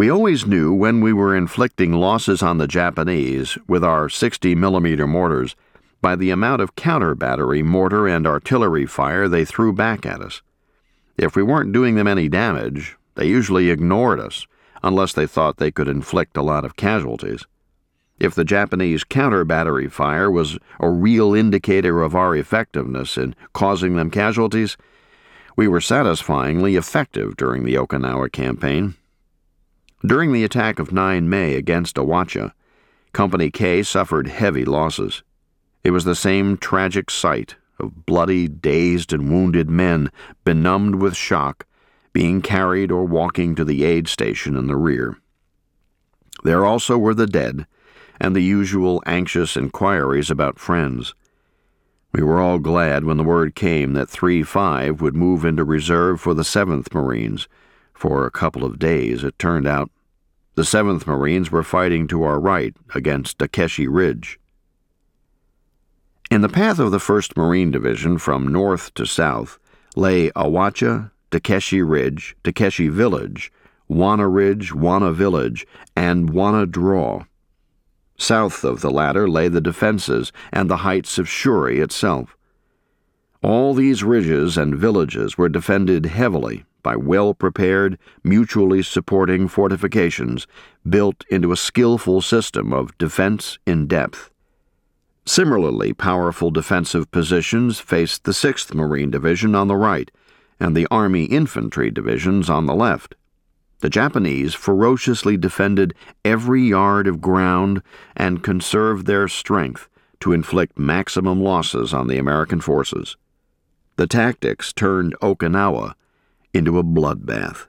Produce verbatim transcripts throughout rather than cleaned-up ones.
We always knew when we were inflicting losses on the Japanese with our sixty millimeter mortars by the amount of counter-battery mortar and artillery fire they threw back at us. If we weren't doing them any damage, they usually ignored us, unless they thought they could inflict a lot of casualties. If the Japanese counter-battery fire was a real indicator of our effectiveness in causing them casualties, we were satisfyingly effective during the Okinawa campaign. During the attack of the ninth of May against Awacha, Company K suffered heavy losses. It was the same tragic sight of bloody, dazed, and wounded men, benumbed with shock, being carried or walking to the aid station in the rear. There also were the dead, and the usual anxious inquiries about friends. We were all glad when the word came that three five would move into reserve for the seventh Marines. For a couple of days, it turned out. The seventh Marines were fighting to our right against Takeshi Ridge. In the path of the first Marine Division from north to south lay Awacha, Takeshi Ridge, Takeshi Village, Wana Ridge, Wana Village, and Wana Draw. South of the latter lay the defenses and the heights of Shuri itself. All these ridges and villages were defended heavily by well-prepared, mutually supporting fortifications built into a skillful system of defense in depth. Similarly powerful defensive positions faced the sixth Marine Division on the right and the Army Infantry Divisions on the left. The Japanese ferociously defended every yard of ground and conserved their strength to inflict maximum losses on the American forces. The tactics turned Okinawa into a bloodbath.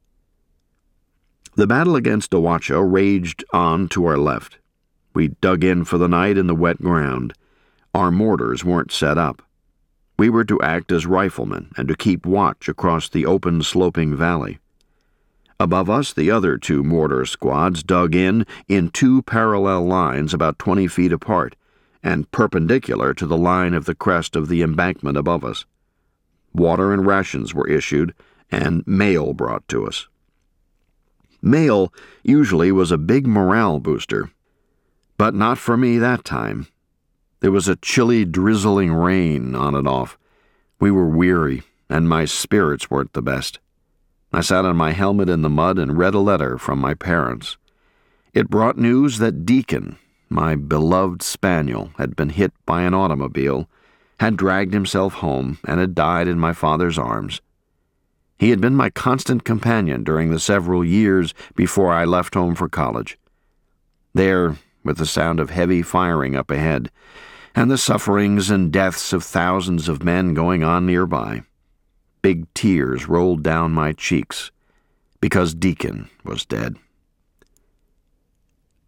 The battle against Awacha raged on to our left. We dug in for the night in the wet ground. Our mortars weren't set up. We were to act as riflemen and to keep watch across the open sloping valley. Above us, the other two mortar squads dug in in two parallel lines about twenty feet apart and perpendicular to the line of the crest of the embankment above us. Water and rations were issued, and mail brought to us. Mail usually was a big morale booster, but not for me that time. There was a chilly, drizzling rain on and off. We were weary, and my spirits weren't the best. I sat on my helmet in the mud and read a letter from my parents. It brought news that Deacon, my beloved spaniel, had been hit by an automobile, had dragged himself home, and had died in my father's arms. He had been my constant companion during the several years before I left home for college. There, with the sound of heavy firing up ahead, and the sufferings and deaths of thousands of men going on nearby, big tears rolled down my cheeks because Deacon was dead.